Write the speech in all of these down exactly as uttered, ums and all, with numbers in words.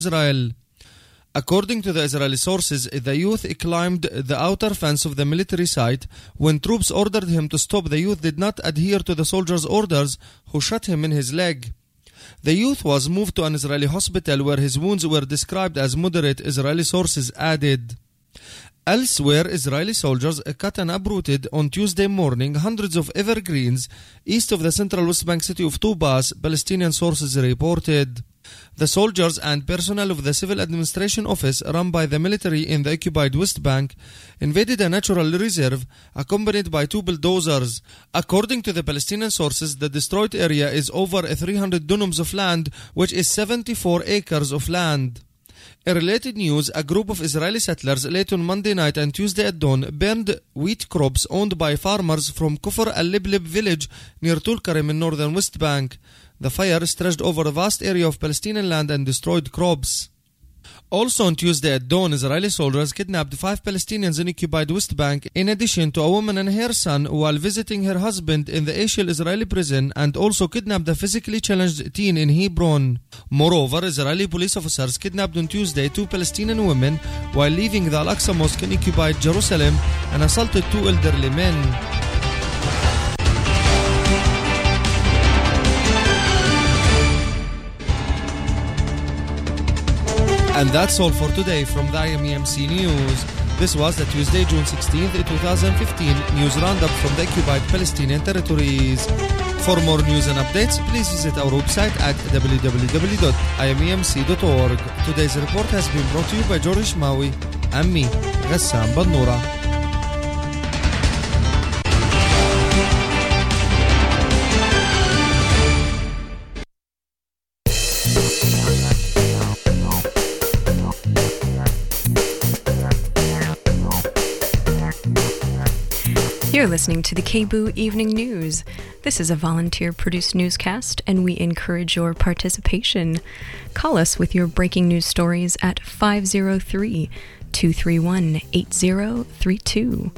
Israel. According to the Israeli sources, the youth climbed the outer fence of the military site. When troops ordered him to stop, the youth did not adhere to the soldiers' orders, who shot him in his leg. The youth was moved to an Israeli hospital where his wounds were described as moderate, Israeli sources added. Elsewhere, Israeli soldiers cut and uprooted on Tuesday morning hundreds of evergreens east of the central West Bank city of Tubas, Palestinian sources reported. The soldiers and personnel of the civil administration office run by the military in the occupied West Bank invaded a natural reserve accompanied by two bulldozers. According to the Palestinian sources, the destroyed area is over three hundred dunums of land, which is seventy-four acres of land. In related news, a group of Israeli settlers late on Monday night and Tuesday at dawn burned wheat crops owned by farmers from Kufr al-Liblib village near Tulkarim in northern West Bank. The fire stretched over a vast area of Palestinian land and destroyed crops. Also on Tuesday at dawn, Israeli soldiers kidnapped five Palestinians in occupied West Bank, in addition to a woman and her son while visiting her husband in the Ashel Israeli prison, and also kidnapped a physically challenged teen in Hebron. Moreover, Israeli police officers kidnapped on Tuesday two Palestinian women while leaving the Al-Aqsa Mosque in occupied Jerusalem and assaulted two elderly men. And that's all for today from the I M E M C News. This was the Tuesday, June sixteenth, twenty fifteen news roundup from the occupied Palestinian territories. For more news and updates, please visit our website at w w w dot i m e m c dot org. Today's report has been brought to you by George Shmawi and me, Ghassan Badnoura. You're listening to the K B O O Evening News. This is a volunteer-produced newscast, and we encourage your participation. Call us with your breaking news stories at five oh three, two three one, eight oh three two.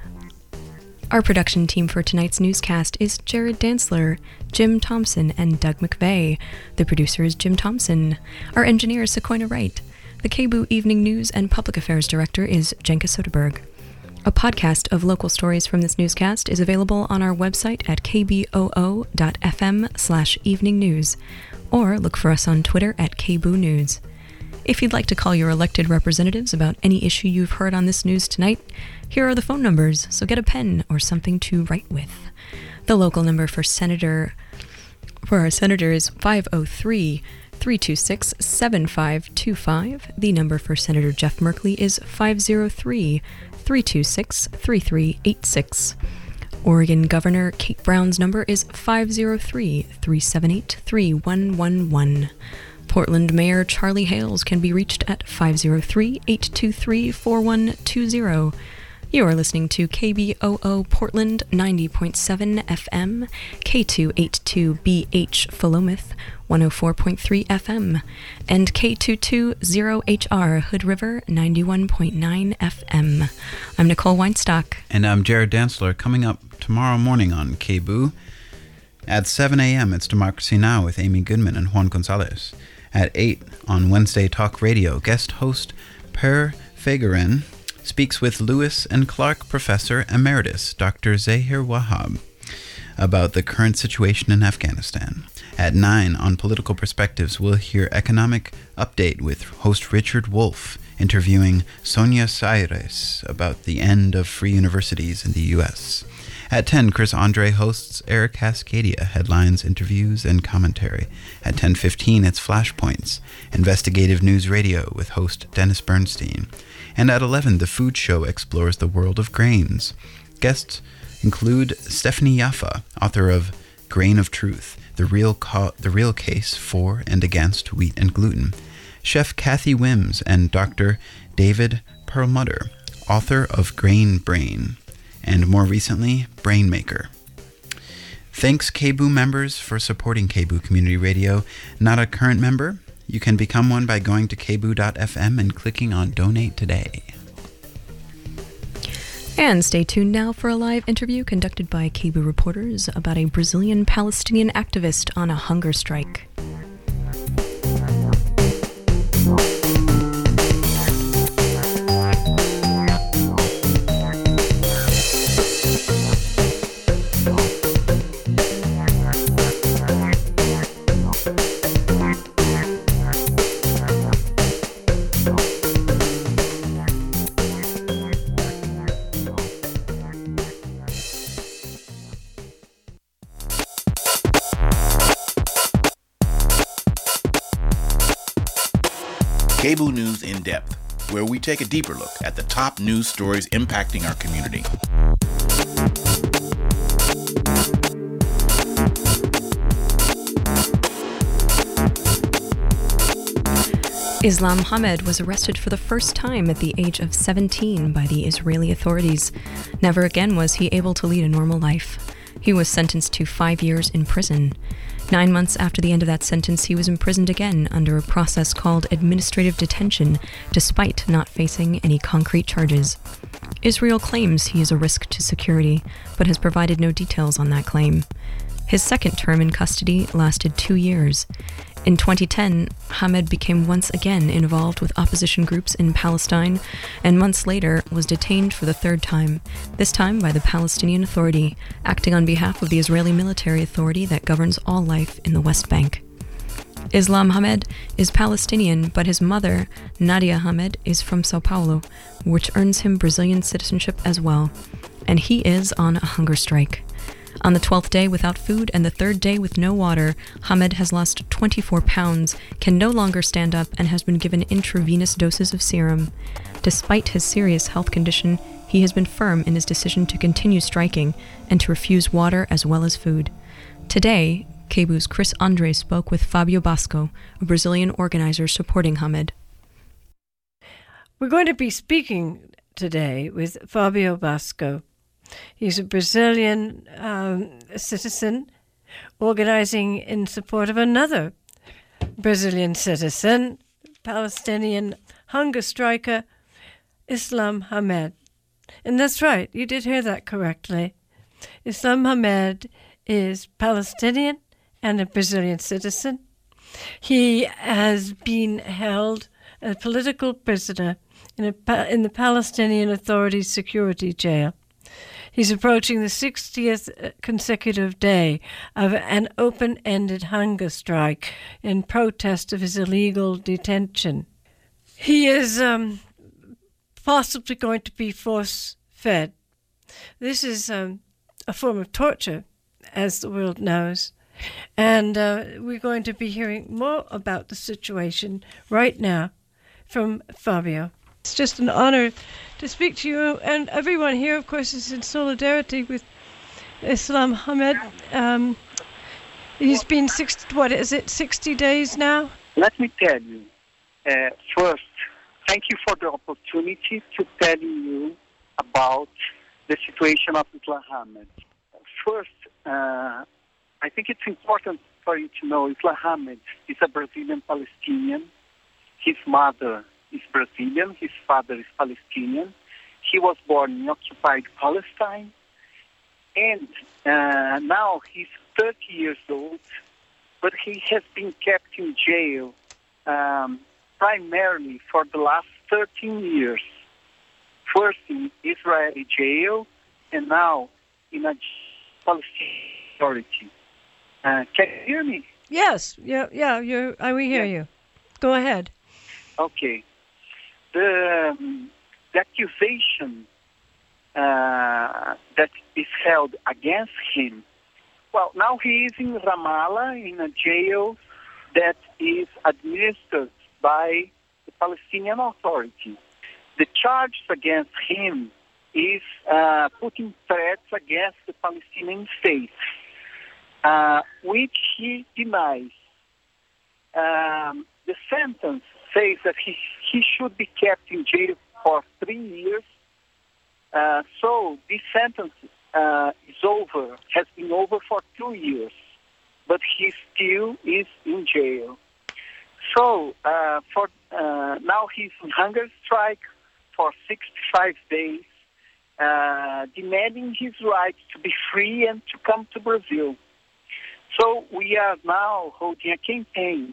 Our production team for tonight's newscast is Jared Dantzler, Jim Thompson, and Doug McVeigh. The producer is Jim Thompson. Our engineer is Sequoia Wright. The K B O O Evening News and Public Affairs Director is Jenka Soderberg. A podcast of local stories from this newscast is available on our website at k b o o dot f m slash evening news, or look for us on Twitter at K B O O News. If you'd like to call your elected representatives about any issue you've heard on this news tonight, here are the phone numbers, so get a pen or something to write with. The local number for Senator for our senator is five oh three, three two six, seven five two five. The number for Senator Jeff Merkley is five oh three, three two six, three three eight six. Oregon Governor Kate Brown's number is five oh three, three seven eight, three one one one. Portland Mayor Charlie Hales can be reached at five oh three, eight two three, four one two zero. You are listening to K B O O Portland ninety point seven F M, K two eighty-two B H Philomath one oh four point three F M, and K two twenty H R Hood River ninety-one point nine F M. I'm Nicole Weinstock. And I'm Jared Dantzler. Coming up tomorrow morning on K B O O, at seven a.m. it's Democracy Now! With Amy Goodman and Juan Gonzalez. At eight on Wednesday Talk Radio, guest host Per Fagaren speaks with Lewis and Clark Professor Emeritus Doctor Zahir Wahab about the current situation in Afghanistan. At nine on Political Perspectives, we'll hear Economic Update with host Richard Wolff interviewing Sonia Saires about the end of free universities in the U S. At ten, Chris Andre hosts Eric Cascadia, headlines, interviews, and commentary. At ten fifteen, it's Flashpoints, investigative news radio with host Dennis Bernstein. And at eleven, The Food Show explores the world of grains. Guests include Stephanie Yaffa, author of Grain of Truth, the real, co- the real case for and against wheat and gluten. Chef Kathy Wims and Doctor David Perlmutter, author of Grain Brain, and more recently, Brainmaker. Thanks K B O O members for supporting K B O O Community Radio. Not a current member? You can become one by going to k b o o dot f m and clicking on Donate Today. And stay tuned now for a live interview conducted by K B O O reporters about a Brazilian Palestinian activist on a hunger strike. K B O O News In Depth, where we take a deeper look at the top news stories impacting our community. Islam Hamed was arrested for the first time at the age of seventeen by the Israeli authorities. Never again was he able to lead a normal life. He was sentenced to five years in prison. Nine months after the end of that sentence, he was imprisoned again under a process called administrative detention, despite not facing any concrete charges. Israel claims he is a risk to security, but has provided no details on that claim. His second term in custody lasted two years. In twenty ten, Hamed became once again involved with opposition groups in Palestine, and months later was detained for the third time, this time by the Palestinian Authority, acting on behalf of the Israeli military authority that governs all life in the West Bank. Islam Hamed is Palestinian, but his mother, Nadia Hamed, is from Sao Paulo, which earns him Brazilian citizenship as well, and he is on a hunger strike. On the twelfth day without food and the third day with no water, Hamed has lost twenty-four pounds, can no longer stand up, and has been given intravenous doses of serum. Despite his serious health condition, he has been firm in his decision to continue striking and to refuse water as well as food. Today, K B O O's Chris Andre spoke with Fabio Basco, a Brazilian organizer supporting Hamed. We're going to be speaking today with Fabio Basco. He's a Brazilian um, citizen organizing in support of another Brazilian citizen, Palestinian hunger striker, Islam Hamed. And that's right, you did hear that correctly. Islam Hamed is Palestinian and a Brazilian citizen. He has been held a political prisoner in, a, in the Palestinian Authority's security jail. He's approaching the sixtieth consecutive day of an open-ended hunger strike in protest of his illegal detention. He is um, possibly going to be force-fed. This is um, a form of torture, as the world knows. And uh, we're going to be hearing more about the situation right now from Fabio. It's just an honor to speak to you, and everyone here, of course, is in solidarity with Islam Hamed. Um, he's been sixty, what is it, sixty days now? Let me tell you, uh, first, thank you for the opportunity to tell you about the situation of Islam Hamed. First, uh, I think it's important for you to know Islam Hamed is a Brazilian Palestinian. His mother is Brazilian, his father is Palestinian. He was born in occupied Palestine, and uh, now he's thirty years old, but he has been kept in jail um, primarily for the last thirteen years. First in Israeli jail, and now in a Palestinian authority. Uh, can you hear me? Yes, yeah, yeah, you're, I, we hear yeah. you. Go ahead. Okay. The, um, the accusation uh, that is held against him, well, now he is in Ramallah, in a jail that is administered by the Palestinian Authority. The charge against him is uh, putting threats against the Palestinian state, uh, which he denies. Um, the sentence says that he, he should be kept in jail for three years. Uh, so this sentence uh, is over, has been over for two years, but he still is in jail. So uh, for uh, now he's in hunger strike for sixty-five days, uh, demanding his right to be free and to come to Brazil. So we are now holding a campaign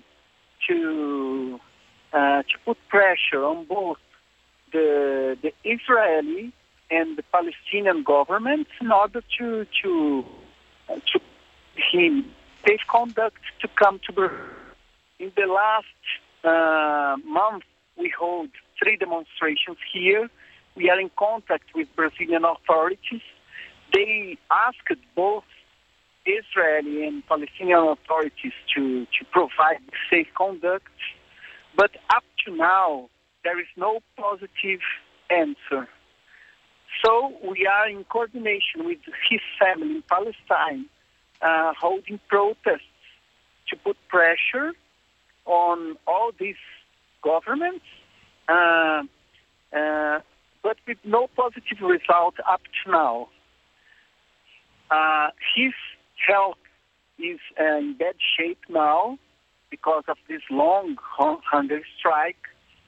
to uh, to put pressure on both the the Israeli and the Palestinian governments in order to to uh, to him safe conduct to come to Brazil. In the last uh, month, we hold three demonstrations here. We are in contact with Brazilian authorities. They asked both Israeli and Palestinian authorities to, to provide safe conduct. But up to now, there is no positive answer. So we are in coordination with his family in Palestine, uh, holding protests to put pressure on all these governments, uh, uh, but with no positive result up to now. Uh, his health is uh, in bad shape now because of this long hunger strike.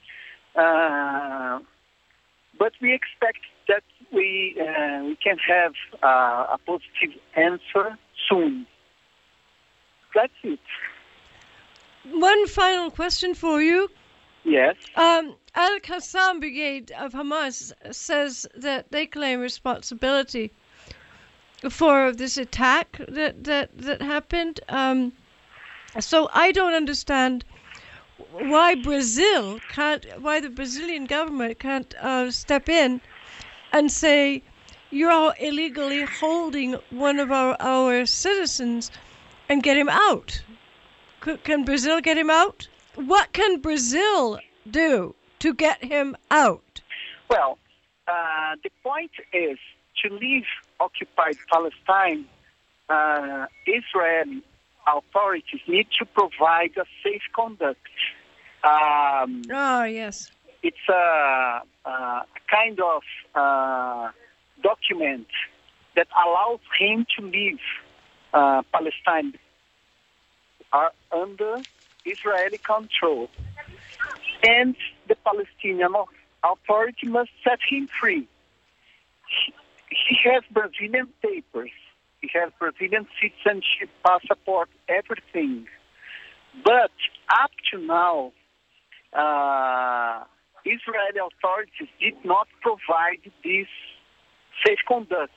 Uh, but we expect that we uh, we can have uh, a positive answer soon. That's it. One final question for you. Yes. Um, Al-Qassam Brigade of Hamas says that they claim responsibility for this attack that that, that happened. Um, so I don't understand why Brazil can't, why the Brazilian government can't uh, step in and say, you're illegally holding one of our, our citizens and get him out. C- can Brazil get him out? What can Brazil do to get him out? Well, uh, the point is to leave occupied Palestine, uh, Israeli authorities need to provide a safe conduct. Um, oh, yes. It's a, a kind of uh, document that allows him to leave uh, Palestine are under Israeli control. And the Palestinian Authority must set him free. He, he has Brazilian papers. He has Brazilian citizenship, passport, everything. But up to now, uh, Israeli authorities did not provide this safe conduct.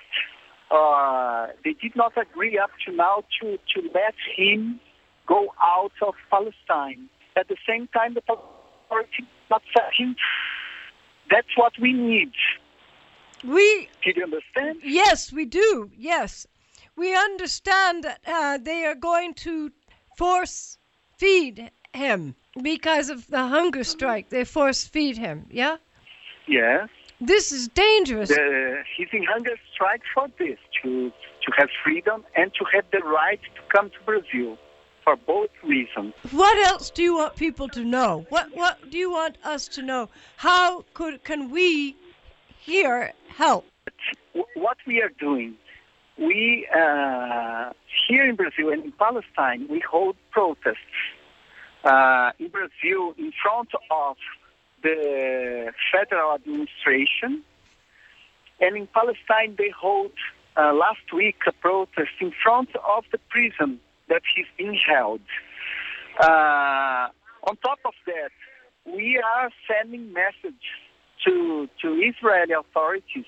Uh, they did not agree up to now to, to let him go out of Palestine. At the same time, the authority did not set him. That's what we need. We, Did you understand? Yes, we do. Yes. We understand that uh, they are going to force feed him because of the hunger strike. They force feed him, yeah? Yes. This is dangerous. The, he's in hunger strike for this, to, to have freedom and to have the right to come to Brazil, for both reasons. What else do you want people to know? What What do you want us to know? How could can we here help? What we are doing, we uh, here in Brazil and in Palestine, we hold protests. Uh, in Brazil, in front of the federal administration, and in Palestine, they hold uh, last week a protest in front of the prison that he's being held. Uh, on top of that, we are sending messages to to Israeli authorities,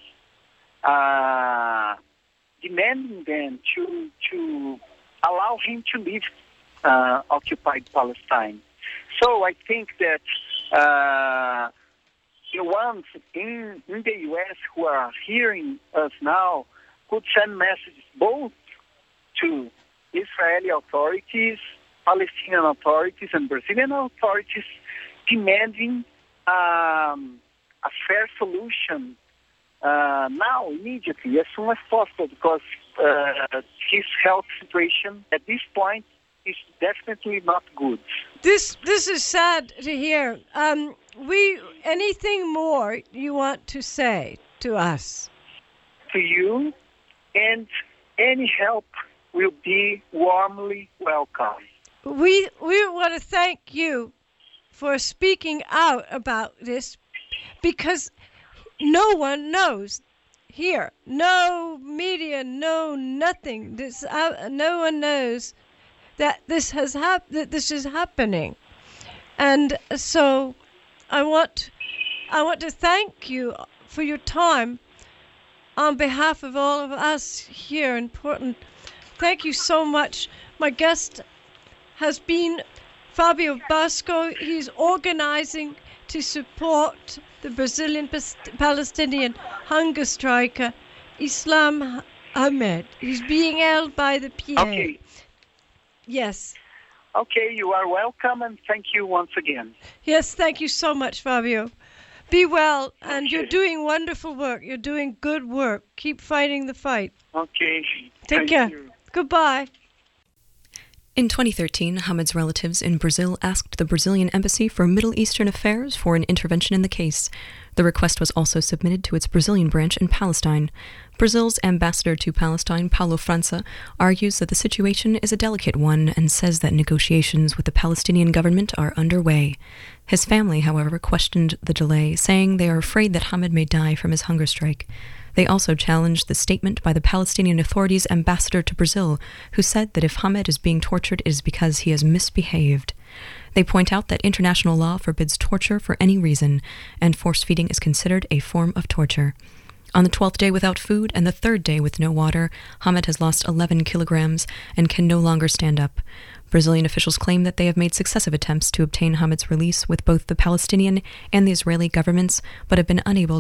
uh, demanding them to to allow him to leave uh, occupied Palestine. So I think that uh, the ones in, in the U S who are hearing us now could send messages both to Israeli authorities, Palestinian authorities, and Brazilian authorities demanding um, a fair solution uh, now, immediately, as soon as possible, because uh, his health situation at this point is definitely not good. This this is sad to hear. Um, we anything more you want to say to us? To you, and any help will be warmly welcome. We we want to thank you for speaking out about this, because no one knows here, no media, no nothing. This uh, no one knows that this has hap- that this is happening, and so I want I want to thank you for your time on behalf of all of us here in Portland. Thank you so much. My guest has been Fabio Basco. He's organizing to support the Brazilian Palestinian hunger striker Islam Ahmed. He's being held by the P A. Okay. Yes. Okay, you are welcome, and thank you once again. Yes, thank you so much, Fabio. Be well, and Okay. you're doing wonderful work. You're doing good work. Keep fighting the fight. Okay. Take Thank care. you. Goodbye. In twenty thirteen, Hamid's relatives in Brazil asked the Brazilian Embassy for Middle Eastern Affairs for an intervention in the case. The request was also submitted to its Brazilian branch in Palestine. Brazil's ambassador to Palestine, Paulo França, argues that the situation is a delicate one and says that negotiations with the Palestinian government are underway. His family, however, questioned the delay, saying they are afraid that Hamid may die from his hunger strike. They also challenged the statement by the Palestinian Authority's ambassador to Brazil, who said that if Hamid is being tortured, it is because he has misbehaved. They point out that international law forbids torture for any reason, and force-feeding is considered a form of torture. On the twelfth day without food and the third day with no water, Hamid has lost eleven kilograms and can no longer stand up. Brazilian officials claim that they have made successive attempts to obtain Hamid's release with both the Palestinian and the Israeli governments, but have been unable